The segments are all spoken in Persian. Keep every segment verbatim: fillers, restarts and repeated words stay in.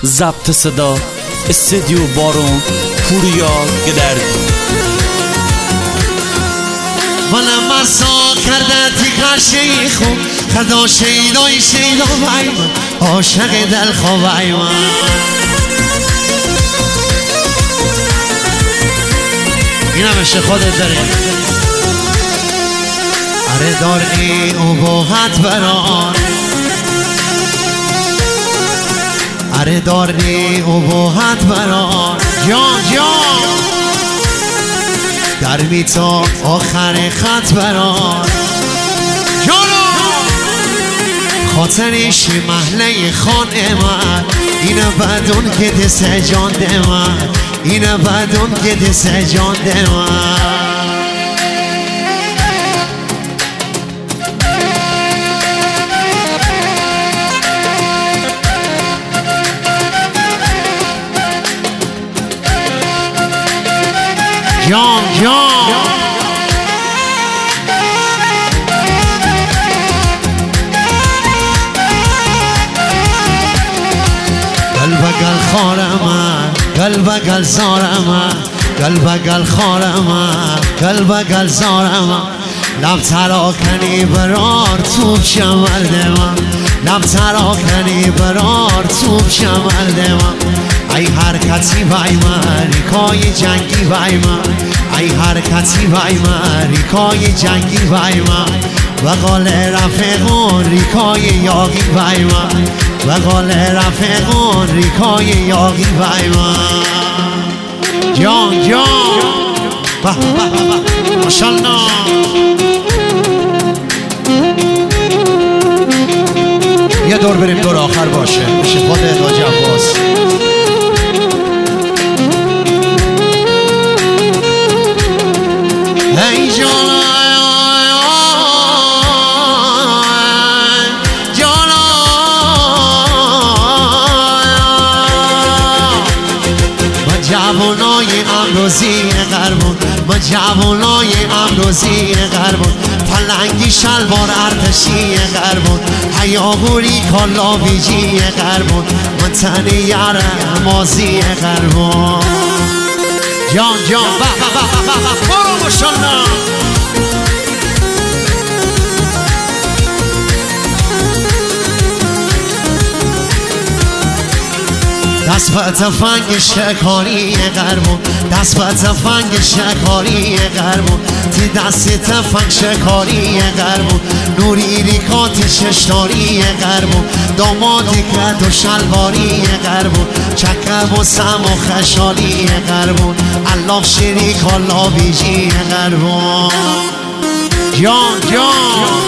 ضبط صدا استدیو بارون پوریا گدرد منم مرسا کرده تیکر شیخو خدا شیدای شیدا بایمان عاشق دل خوابای من اینم عشق خودت داری اره داری ابهت بران اره داری ابهت بران جان جان در می تا آخر خط بران جانو خاطرش محله خانه من اینه بدون که دست جان ده من اینه بدون که دست جان ده من جان جان قلبگل خارم قلبگل زارم قلبگل خارم قلبگل زارم لب ترا کنی برار توب شمل دمم لب ترا کنی برار توب شمل دمم ای حرکتی وای من ریکای جنگی وای من ای حرکتی وای من ریکای جنگی وای من و قال رفقون ریکای یاقی وای من و قال رفقون ریکای یاقی وای من جان جان به به به ماشاءالله یه دور بریم دور آخر باشه بشه خود حاج عباس ای جان جان ما جوانای امروزی غربون ما جوانای امروزی غربون پلنگی شلوار ارتشی غربون حیاغوری کالاویجی غربون ما تنی یار مازی غربون جان جان با با با با با برو ماشاءالله دست به تفنگ شکاری غربون دست به تفنگ شکاری غربون تی دست تفنگ شکاری غربون نوری ریکات ششتاری غربون دامادی کرد و شلواری غربون چکم و سم و خشالی غربون الله شیری کالا بیجی غربون جان جان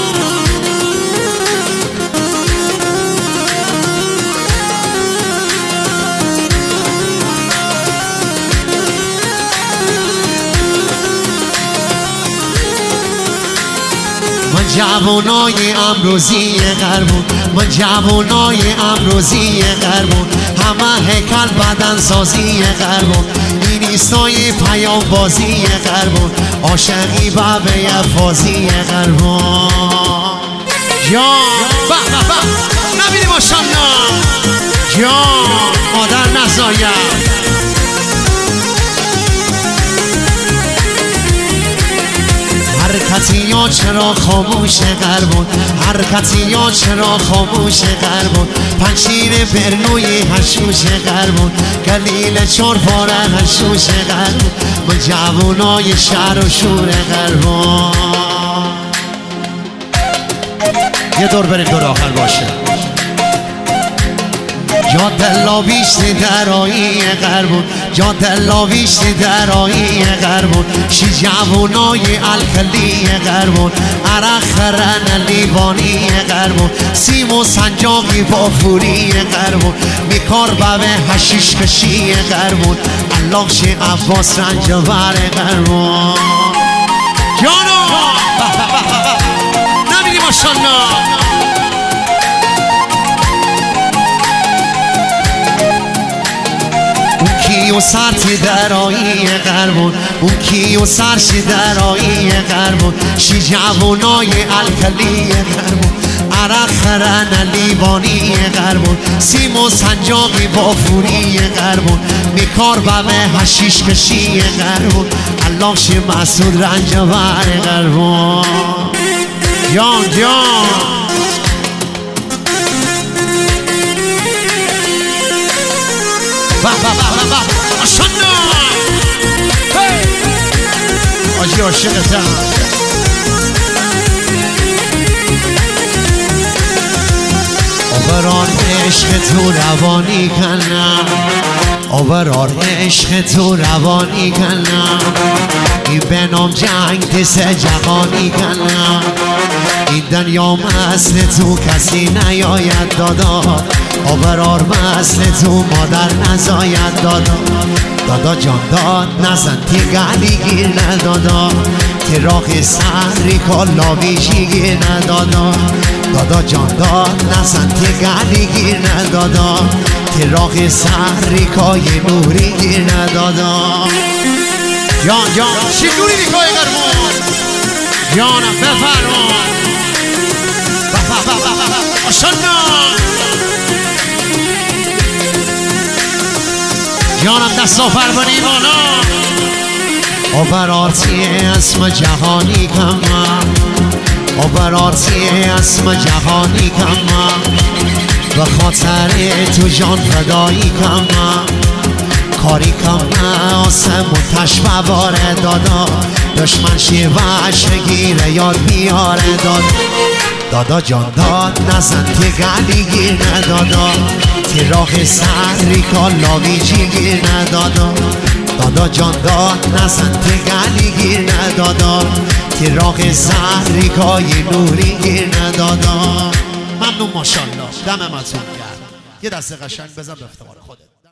من جوانای امروزی غربون من جوانای امروزی غربون همه هیکل بدن سازی غربون این ایستای پیام بازی غربون عاشقی بابه افازی غربون جان به به به نبینی ماشاءالله جان مادر نزاید حرکتی یا چرا خاموش غربون حرکتی یا چرا خاموش غربون پنشیر برنوی هشوش غربون گلیل چار پاره هشوش غربون من جوانای شهر و شور غربون یه دور بریم دور آخر باشه جا دلاویشتی درایی غربون جا دلاویشتی درایی غربون شی جوانای الکلی غربون عرق خرن لیوانی غربون سیم و سنجاقی بافوری غربون میکار بوه حشیش کشی غربون الله شی عباس رنجور غربون جانو نبینی ماشاءالله و سرتی درایی غربون اون کی و سرشی درایی غربون شی جوانای الکلی غربون عرق خرن لیوانی قربون سیمون سنجامی با فوری قربون میکار بمه هشیش کشی قربون الله شی مسعود رنجور قربون جان جان با با با با آشانا آجی عاشقتم آوران عشق تو روانی کنم آوران عشق تو روانی کنم این به نام جنگ دست جهانی کنم این دنیا مثل تو کسی نیاید دادا آورار مثل تو مادر نزاید دادا دادا جان داد نزن تی گلی گیر ندادا تی راقی سری کلاوی جی گیر ندادا دادا جان داد نزن تی گلی گیر ندادا تی راقی سری کای نوری گیر ندادا جان جان چی نوری بیکای قرمون جانم بفرمان بفا بفا بفا آشانا جانم دست آفر بنی بالا آورارتی اسم جهانی کما آورارتی اسم جهانی کما به خاطر تو جان فدایی کما کاری کما آسم و تشبه باره دادا دشمن شیوش گیره یاد بیاره داد دادا جان داد نزن تی گلی گیر ندادا تی راه سری کلاوی جی گیر ندادا دادا جان داد نزن تی گلی گیر ندادا تی راه سری کای نوری گیر ندادا ممنون ماشاءالله دم متون کرد یه دست قشنگ بزن به افتخار خودت